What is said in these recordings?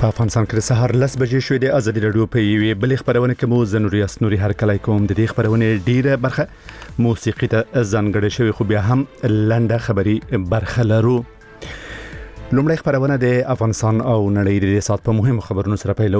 په افغانستان کې سهار 10 بجې شوې د ازادي راډیو په یوې بلې خبرونه کې مو زنوري اسنوري هر کله کوم د دې خبرونه ډیره برخه موسیقي ته ځانګړې شوی خو بیا هم لنډه خبري برخه لرو. لومړی خبرونه د افغانستان او نړۍ د سات په مهم خبرونو سره پیلو.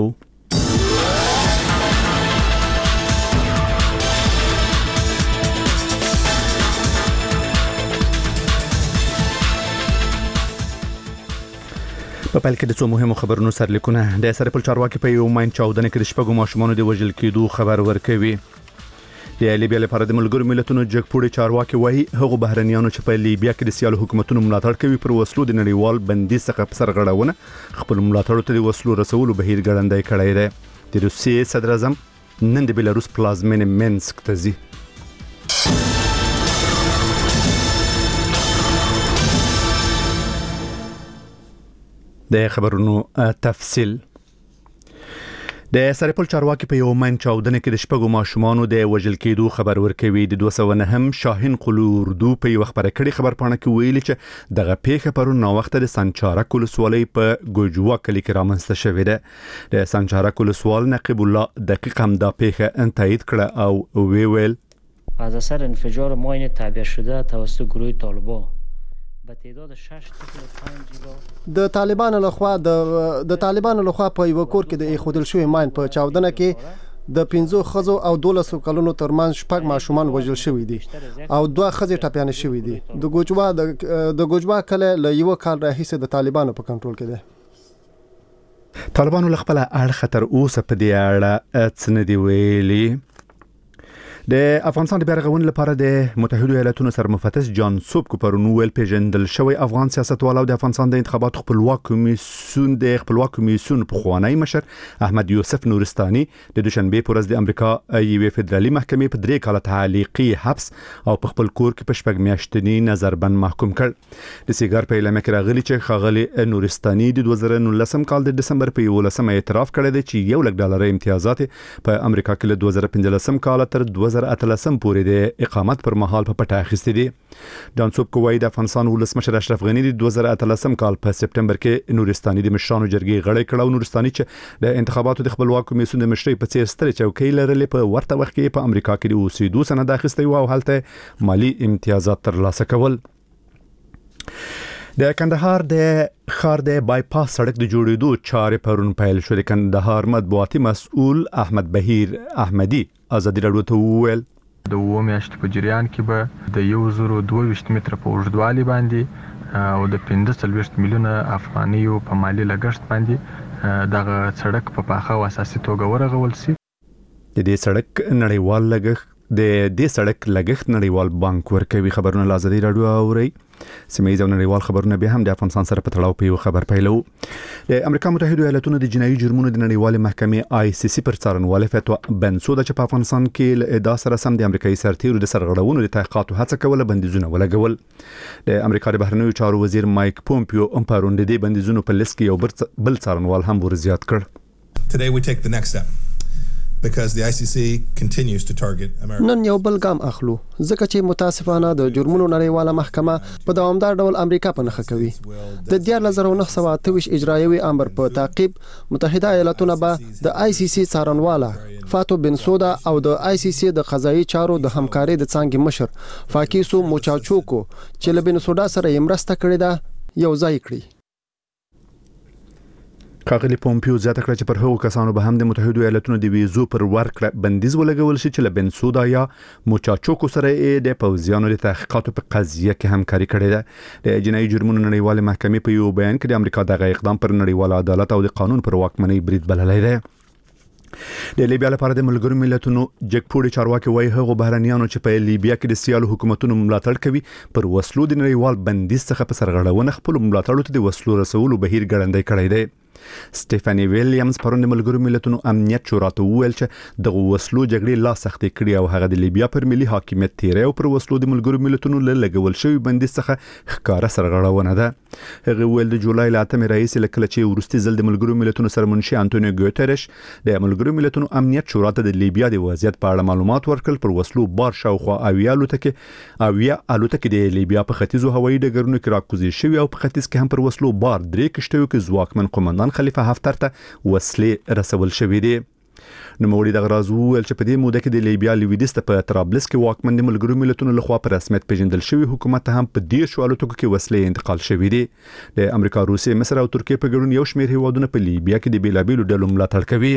په پیل کې د څو مهمو خبرونو سرلیکونه. د سرپل چارواکي په یو ماین چاودنه کې د شپږو ماشومانو د وژل کېدو خبر ورکوي. د لیبیا لپاره د ملګرو ملتونو جګپوړي چارواکي وایي هغه بهرنیانو چې په لیبیا کې د سیاسي حکومتونو ملاتړ کوي پر وسلو د نړیوال بندي څخه په سرغړونه خپل ملاتړ ته د وسلو رسولو بهیر ګړندی کړی دی. د روسیې صدر اعظم نن د بیلاروس پلازمینې مینسک ته ځي. د خبرونو تفصیل. د سرپل چارواکي په یو من چاودنه کې د شپږو ماشومانو د وژل کېدو خبر ورکوي. د 209 شاهین قلو اردو په یو خبره کړي خبر پاڼه کې ویلي چې دغه پیښه پرون نو وخت د سنچارک ولسوالۍ په ګوجوا کلی کې رامنځته شوې ده. د سنچارک ولسوال نقیب الله دقیق هم دا پیښه تایید کړه او ویل از اثر انفجار ماین تعبیه شده توسط گروه طالبان د طالبانو لخوا په یو کور کې د ایښودل شوی ماین په چاودنه کې د 15 خزو او 12 کلونو ترمنځ شپږ ماشومان وژل شوي دي او 2 خزې ټپيانې شوي دي. د ګوجوا کله له یو کال راهیسې د طالبانو په کنټرول کې ده. طالبانو خپل اړ خطر اوس په دې اړه څه نه دی ویلي. د افغانستان د بیرغون لپاره د متحده ایالاتونو سرمفتش جان سوب کو پرونو ویل پیژندل شوی افغان سیاستوال او د افغانستان د انتخاباتو خپلواک کمیسیون په خوانی مشر احمد یوسف نورستاني د دوشنبه پر ورځ د امریکا یوې فدرالي محکمې په 3 کاله تعلیقي حبس او په خپل کور کې په شپږ میاشتنی نظربند محکوم کړ. د سیګار په اعلان کې راغلي چې خاغلی نورستاني د 2019 کال د دسمبر په 11 اعتراف کړی دی چې $1 امتیازات په امریکا کې له 2015 کال تر 2013 پورې د اقامت پر مهال په پټه اخیستې دي. جان سوب کوي د افغانستان ولسمشر اشرف غنی د 2013 کال په سپټمبر کې نورستاني د مشرانو جرګې غړی کړ او نورستاني چې د انتخاباتو د خپلواک کمیسیون د مشرۍ په څیر ستر چوکۍ لرلې په ورته وخت کې په امریکا کې د اوسېدو سند اخیستی او هلته مالی امتیازات ترلاسه کول. د کندهار د خار د بایپاس سړک د جوړېدو چارې پرون پیل شو. د کندهار مطبوعاتي مسؤل احمد بهیر احمدي ازادي راډیو ته وویل د 2 میاشتې په جریان کې به د 1022 متره په اوږدوالي باندې او د 15 میلیونه افغانیو په مالی لګښت باندې دغه سړک په پاخه او اساسي توګه ورغول شي. د دې سړک لګښت نړیوال بانک ورکوي. خبرونه لازمي راډیو اوري. سیمایي او نړیوال خبرونه به هم د افغانستان سره په تړاو په یو خبر پیلو. د امریکا متحده ایالاتونو د جنایي جرمونو د نړیوال محکمې ICC پر څارنوال فتوا بنسوده چې په افغانستان کې له ادعا سره سم د امریکایي سرتیرو د سرغړونو د تحقیقاتو هڅه کوله بندیزونه ولګول. د امریکا د بهرنیو چارو وزیر مایک پومپیو هم پرون د دې بندیزونو په لیست کې یو بل څارنوال هم ورزیات کړ. Today we take the next step. Because the ICC continues to target America. نن یو بل ګام اخلو ځکه چې متاسفانه د جرمونو نړیواله محکمه په دوامدار ډول امریکا په نخښه کوي. د 1928 اجرایوي امر په تعقیب متحده ایالاتونه به د ICC څارنواله فاتو بنسودا او د ICC د قضایي چارو د همکارۍ د څانګې مشر فاکیسو موچاچوکو چې له بنسودا سره یې مرسته کړې ده یو ځای کړی. کاغلی پومپیو زیاته کړه چې پر هغو کسانو به هم د متحده ایالاتونو د ویزو پر ورکړه بندیز ولګول شي چې له بنسودا یا موچاچوکو سره د پوځیانو د تحقیقاتو په قضیه کې همکاري کړې ده. د جنایي جرمونو نړیوال محکمې په یو بیان کې د امریکا دغه اقدام پر نړیوال عدالت او د قانون پر واکمنۍ برید بللی دی. د لیبیا لپاره د ملګرو ملتونو جګپوړي چارواکي وایي هغه بهرنیانو چې په لیبیا کې د سیاسي حکومتونو ملاتړ کوي پر وسلو د نړیوال بندیز څخه په سرغړونه خپل ملاتړ ته د وسلو رسولو بهیر ګړندی کړی دی. سټيفاني ویلیامز پرون د ملګرو ملتونو امنیت شورا ته وویل چې د وسلو جګړې لا سختې کړې او هغه د لیبیا پر ملي حاکمیت تیری او پر وسلو د ملګرو ملتونو له لګول شوی بندیز څخه ښکاره سرغړونه ده. هغه ویل د جولای ل 8 رئیس لکه چې ورستي ځل د ملګرو ملتونو سرمنشي انټونیو ګوتریش د ملګرو ملتونو امنیت شورا ته د لیبیا د وضعیت په اړه معلومات ورکړل. پر وسلو بار شاوخوا اویا الوتکې د لیبیا په ختیځو هوایي ډګرونو کې راکوزي شوی او په ختیځ کې هم پر وسلو بار 3 کشتیو کې ځواکمن قومندان السودان خلیفه حفتر ته وسلې رسول شوې دي. نو موري د غراز ویل چې په دې موده کې د لیبیا لیویدیس په طرابلس کې واکمن د ملګرو ملتونو لخوا په رسمیت پیژندل شوی حکومت هم په دې شو الوتکو کې وسلې انتقال شوې دي. د امریکا، روسیې، مصر او ترکیې په ګډون یو شمېر هیوادونه په لیبیا کې د بیلابېلو ډلو ملاتړ کوي.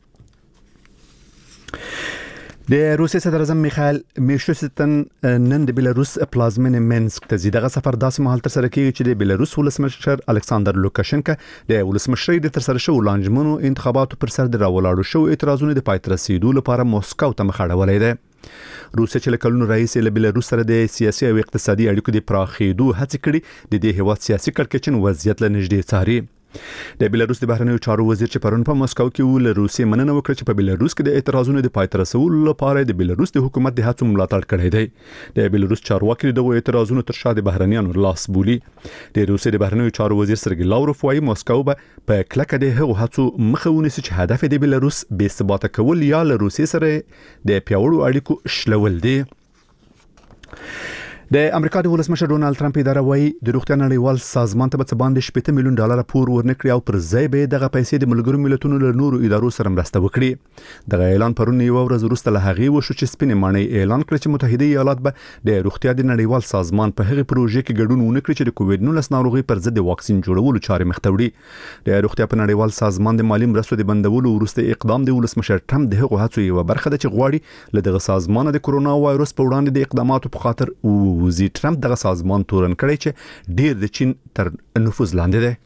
د روسیې صدر اعظم میخائیل میشوستن نن د بیلاروس پلازمینې مینسک ته ځي. دغه سفر داسې مهال تر سره کیږي چې د بیلاروس ولسمشر الکساندر لوکاشنکا د ولسمشرۍ د تر سره شو لانجمنو انتخاباتو پر سر د راولاړو شو اعتراضونو د پای ته رسیدو لپاره موسکو ته مخ اړولې ده. روسیه چې کلونو رئیس له بیلاروس سره د سیاسي او اقتصادي اړیکو د پراخېدو هڅه کړې د دې هیواد سیاسي کړکېچن وضعیت له نږدې څاري. د بیلاروس د بهرنیو چارو وزیر چې پرون په مسکو کې ول روسیې مننه وکړه چې په بیلاروس کې د اعتراضونو د پای ته رسولو لپاره د بیلاروس د حکومت د هڅو ملاتړ کړی دی. د بیلاروس چارواکي د اعتراضونو تر شا د بهرنیانو لاس بولي. د روسیې د بهرنیو چارو وزیر سرګی لاوروف وايي مسکو به په کلکه د هغو هڅو مخه ونیسي چې هدف د بیلاروس بې ثباته کول یا له روسیې سره د پیاوړو اړیکو شلول دي. د امریکا د ولسمشر ډونالد ټرمپ اداره وايي د روغتیا نړیوال سازمان ته به باندې $70 میلیون پور ورنکړي او پر ځای به دغه پیسې د ملګرو ملتونو له نورو ادارو سره مرسته وکړي. دغه اعلان پرون یو ورځ وروسته له هغې وشو چې سپینې ماڼۍ اعلان کړ چې متحده ایالات به د روغتیا د نړیوال سازمان په هغه پروژې کې ګډون ونکړي چې د کووډ-19 ناروغي پر ضد د واکسین جوړولو چارې مخ ته وړي. د روغتیا په نړیوال سازمان د مالی مرستو د بندولو وروسته اقدام د ولسمشر ټرمپ د هغو هڅو یو برخه ده چې غواړي له دغه سازمان د کرونا وایروس په وړاندې د اقداماتو په خاطر وزیر ټرمپ دغه سازمان تورن کړی چې ډیر د چین تر نفوذ لاندې ده.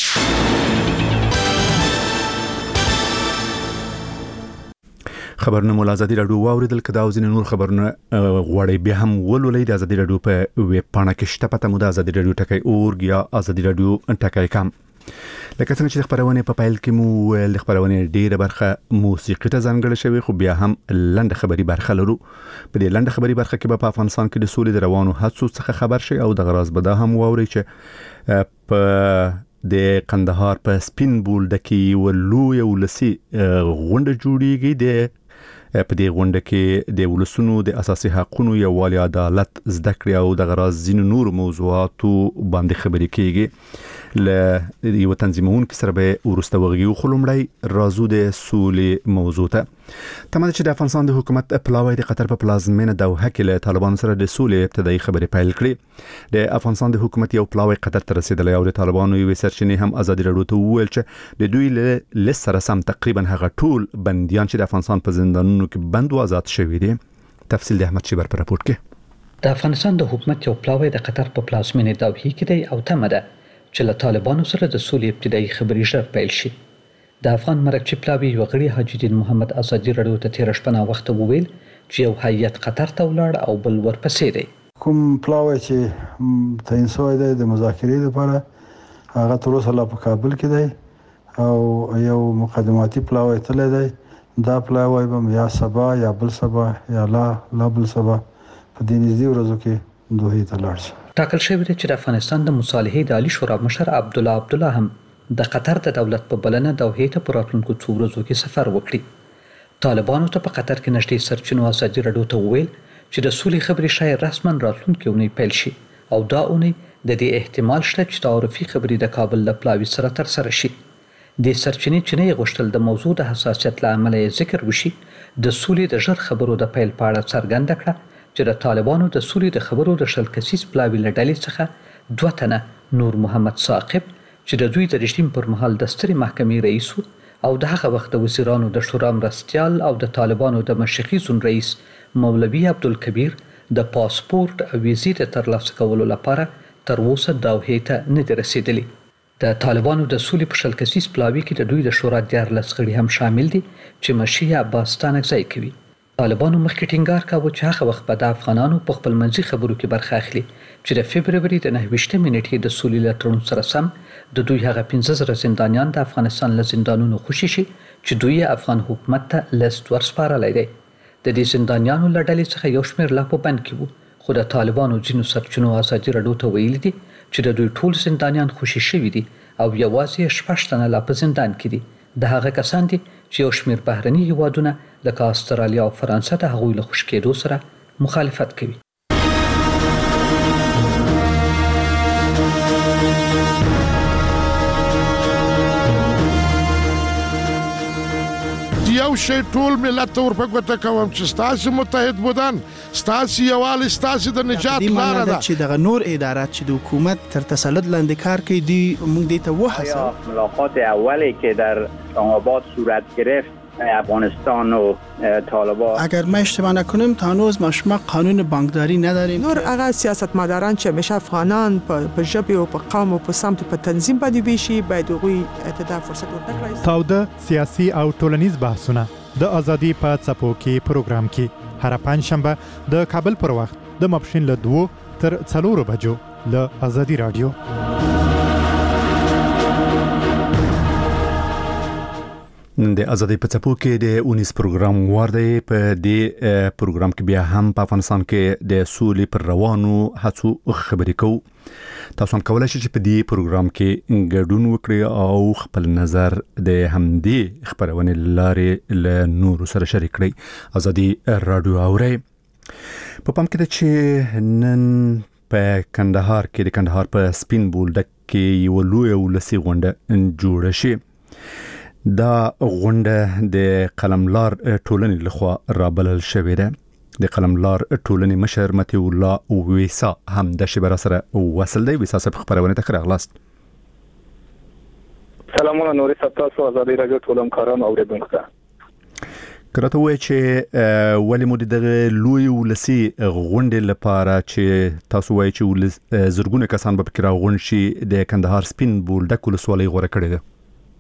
خبرونه مول ازادي رادیو واوریدل. کدا او ځینې نور خبرونه غوړې به هم ولولې د ازادي رادیو په ویب پاڼه کې شته. پته مو د ازادي رادیو ټکی اورګ یا ازادي رادیو ټکی کام. لکه څنګه چې خبرونه په پایل کې مو ول خبرونه ډیره برخه موسیقي ته ځانګړې شوی، خو بیا هم لنډه خبري برخه لرو. په دې لنډه خبري برخه کې په افغانستان کې د سولې د روانو هڅو څخه خبر شي او د غراز بده هم ووري چې په د قندهار په سپین بولډ کې ولوی ولسی غونډه جوړیږي. د په دې غونډه کې د ولسونو د اساسي حقوقو یووالي، عدالت، زده کړې او د غراز ځینو نور موضوعاتو باندې خبرې کیږي. له یو تنظیمون کې سره به ورسته وغږیو. خلومړی رازو د سولې موضوع ته تمام چې د افغانستان د حکومت پلاوی د قطر په پلازمینه دوحه کې له طالبانو سره د سولې ابتدایي خبرې پیل کړې. د افغانستان د حکومت یو پلاوی قطر ته رسیدلی او د طالبانو یو سرچینې هم ازادي رادیو ته وویل چې د دوی له سره سم تقریبا هغه ټول بنديان چې د افغانستان په زندانونو کې بند او آزاد شوي دي. تفصیل د احمد شیبر په راپورټ کې. د افغانستان د حکومت یو پلاوی د قطر په پلازمینه دوحه کې دی او تمه ده چې له طالبانو سره د سولې ابتدایي خبرې ژر پیل شي. د افغان مرکزي پلاوی یو غړي حاجی الدین محمد ازادي رادیو ته تیر شپه وخت وویل چې یو هیئت قطر ته ولاړ او بل ورپسې دی. کوم پلاوی چې تعین شوی دی د مذاکرې لپاره هغه تر اوسه لا په کابل کې دی او یو مقدماتي پلاوی تللی دی. دا پلاوی به یا سبا یا بل سبا یا لا بل سبا په دې نږدې ورځو کې دوحې ته لاړ شي. ټاکل شوی دی چې د افغانستان د مصالحې د عالی شورا مشر عبدالله هم د قطر د دولت په بلنه دوحې ته په راتلونکو څو ورځو کې سفر وکړي. طالبانو ته په قطر کې نږدې سرچینو ازادي رادیو ته وویل چې د سولې خبرې شاید رسما راتلونکې اونۍ پیل شي او دا اونۍ د دې احتمال شته چې تعارفي خبرې د کابل له پلاوي سره ترسره شي. د سرچینې چې نه غوښتل د موضوع د حساسیت له امله ذکر وشي د سولې د ژر خبرو د پیل په اړه څرګنده کړه چې د طالبانو د سولې د خبرو د شل کسیز پلاوي له ډلې څخه 2 تنه نور محمد ثاقب چې د دوی د رژیم پر مهال د سترې محکمې رئیس او د هغه وخت د وزیرانو د شورا مرستیال او د طالبانو د مشرقي زون رئیس مولوي عبدالکبیر د پاسپورت او ویزې د ترلاسه کولو لپاره تر اوسه دوحې ته نه دي رسیدلي. د طالبانو د سولې په شل کسیز پلاوي کې د دوی د شورا 14 غړي هم شامل دي چې مشي عباس ستانکزی کوي. طالبانو مخکې ټینګار کاوه چې هغه وخت به د افغانانو په خپل منځي خبرو کې برخه اخلي چې د فبرवरी د 9 نیټې د سولې له تړون سره سم د دوی هغه 15 زندانیان د افغانستان له زندانونو خوشي شي چې دوی افغان حکومت ته لست ورسپارلی دی. د دې زندانیانو له ډلې څخه یو شمېر لا په بند کې وو، خو د طالبانو ځینو سرچینو ازادي رادیو ته ویلي دي چې د دوی ټول زندانیان خوشي شوي دي او یوازې 6 تنه لا په زندان کې دي. د هغه کسان دي چې یو شمېر بهرني هیوادونه لکه استرالیا او فرانسه د هغوی له خوشي کېدو سره مخالفت کوي. یو شی ټول ملت ته ورپګوته کوم چې ستاسو متحد بودن ستاسو یووالی ستاسو د نجات لاره ده چې دغه نور ادارات چې د حکومت تر تسلط لاندې کار کوي دی موږ دې ته وحسه ملاقات اولی که در اسلام آباد صورت گرفت افغانستان و طالبان اگر ما اشتباه نکنیم تا هنوز ما قانون بانکداری نداریم نور هغه سیاستمداران چې همیشه افغانان په ژبه او په قوم او په سمت په تنظیم باندې ویشي باید هغوی ته فرصت ورکړي. تاوده سیاسي او ټولنیز بحثونه د ازادي په څپو کې پروګرام کې هر پنځشنبه د کابل پر وخت د ماپښین له 2 تر 4 بجو له ازادي رادیو. د ازادي په څپو کې د 19 پروګرام ورده په دې پروګرام کې بیا هم په افغانستان کې د سولې پر روانو هڅو خبرې کوو. تاسو هم کولای شئ چې په دې پروګرام کې ګډون وکړئ او خپل نظر د همدې خبرونې لارې له نورو سره شریک کړئ. ازادي رادیو اورئ. په پام کې ده چې نن په کندهار کې د کندهار په سپین بولدک کې یو لوی ولسی غونډه جوړه شي. دا غونډه د قلملار ټولنې لخوا رابلل شوې ده. د قلملار ټولنې مشر متي الله ویسا هم د شبر سره وصل دی. ویسا صاحب خبرونه ته راغلاست. سلامونه نوري تاسو ازادي رادیو ټولم کاران اوریدونکو ته. کراته وای چې ولی مو د لوی ولسی غونډې لپاره چې تاسو وای چې زرګونه کسان به فکر غونډ شي د کندهار سپین بولدک ولسوالۍ غوړه کړې ده.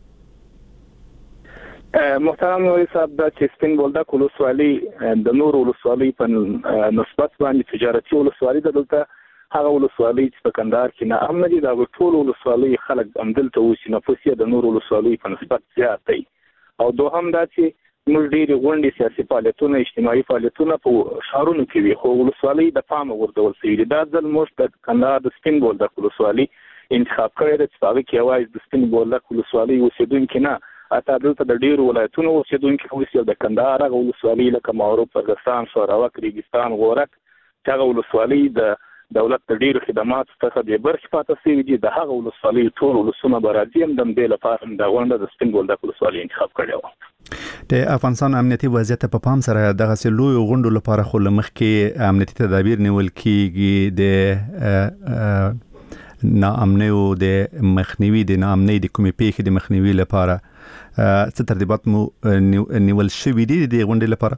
محترم نوري صاحب دا چې سپین بولدک ولسوالۍ د نور ولسوالۍ په نسبت باندې تجارتي ولسوالۍ ده. دلته هغه ولسوالۍ چې په کندهار کې نه امن دي دا ټول ولسوالۍ خلک همدلته اوسي. نفوس یې د نور ولسوالۍ په نسبت زیات دی. او دوهم دا چې موږ ډېرې غونډې سیاسي فعالیتونه اجتماعي فعالیتونه په ښارونو کې وي خو ولسوالۍ د پامه غورځول شوي دي. دا ځل موږ د کندهار د سپین بولدک ولسوالۍ انتخاب کړی ده چې په هغه کې یوازې د سپین بولدک ولسوالۍ اوسېدونکي نه اته دلته د ډیرو ولایتونو اوسېدونکي اوسي د کندهار هغه ولسوالۍ لکه معروف فرګستان شوراوک ریګستان غورک هغه ولسوالۍ د دولت د ډیرو خدماتو څخه د برخې پاتې شوي دي. د هغه ولسوالۍ ټول ولسونه به راځي هم د دې لپاره د غونډه د سپین بولدک ولسوالۍ انتخاب کړی و. د افغانستان امنیتي وضعیت په پام سره دغه لوی غونډو لپاره خو لمخکې امنیتي تدابیر نیول کیږي. د ناامنۍ او د مخنیوي د ناامنۍ د کومې پیښې د مخنیوي لپاره څه ترتیبات مو نیول شوي دي د غونډې لپاره؟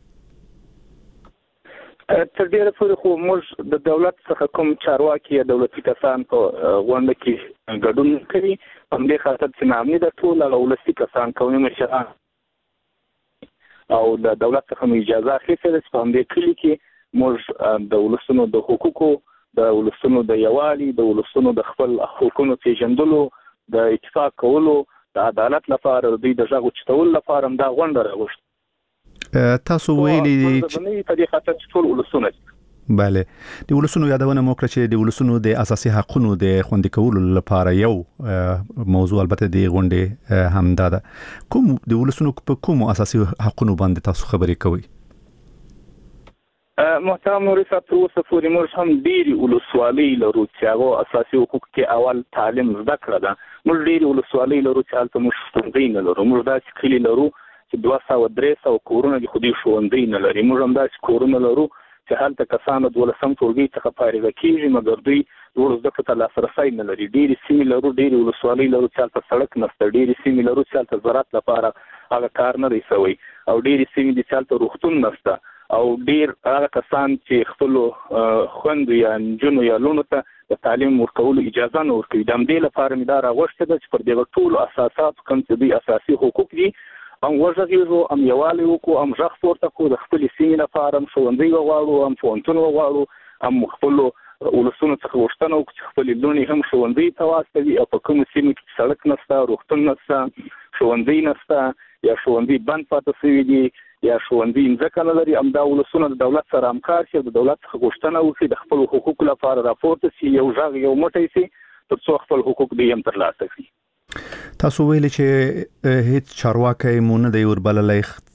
تر ډیره پورې خو موږ د دولت څخه کوم چارواکي یا دولتي کسان په غونډه کې ګډون کوي په همدې خاطر چې ناامني د ټول هغه ولسي کسان قومي مشران او د دولت څخه اجازه اخیستې ده چې په همدې کلي کې موږ د ولسونو د حقوقو د ولسونو د یووالي د ولسونو د خپل حقوقونو پیژندلو د اتفاق کولو د عدالت لپاره د د ژغ چتول لپاره هم دا غونډه راغوښته. تاسو ویلي چې په دې خاطر چې ټول ولسونه بله د ولسونو یادونه مو کړه چې د ولسونو د اساسي حقوقو د خوندي کولو لپاره یو موضوع البته د غونډې هم ده. کوم د ولسونو په کوم اساسي حقوقو باندې تاسو خبرې کوئ؟ محترم نوري صاحب تر اوسه پورې موږ هم ډېرې ولسوالۍ لرو چې هغه اساسي حقوق کې اول تعلیم زده کړه ده. موږ ډېرې ولسوالۍ لرو چې هلته موږ ښوونځي نه لرو. موږ داسې کلي لرو چې 200-300 کورونه دي خو دوی ښوونځي نه لري. موږ هم داسې کورونه لرو چې هلته کسان د 12م ټولګي څخه فارغه کېږي مګر دوی لوړو زده کړو ته لاسرسی نه لري. ډېرې سیمې لرو ډېرې ولسوالۍ لرو چې هلته سړک نشته. ډېرې سیمې لرو چې هلته زراعت لپاره هغه کار نه دی شوی او ډېرې سیمې دي چې هلته روغتون نشته او ډیر هغه کسان چې خپل خوندو یا نجونو یا لونو ته د تعلیم ورکولو اجازه نه ورکوي. د همدې لپاره مې دا راغوښتې ده چې پر دغه ټولو اساساتو کوم چې دوی اساسي حقوق دي هم وغږېږو هم یووالی وکړو هم غږ پورته کړو د خپلې سیمې لپاره هم ښوونځی وغواړو هم پوهنتون وغواړو هم خپلو ولسونو څخه غوښتنه وکړو چې خپلې لوڼې هم ښوونځي ته واستوي او په کومو سیمو کې سړک نشته روغتون نشته ښوونځی نشته یا ښوونځي بند پاتې شوي دي یا ښوونځي مځکه نه لري همدا ولسونه د دولت سره همکار شي د دولت څخه غوښتنه وکړي د خپلو حقوقو لپاره راپورته شي یو غږ یو موټی شي تر څو خپل حقوق دوی هم ترلاسه کړي. تاسو ویلي چې هیڅ چارواکی مو نه دی وربللی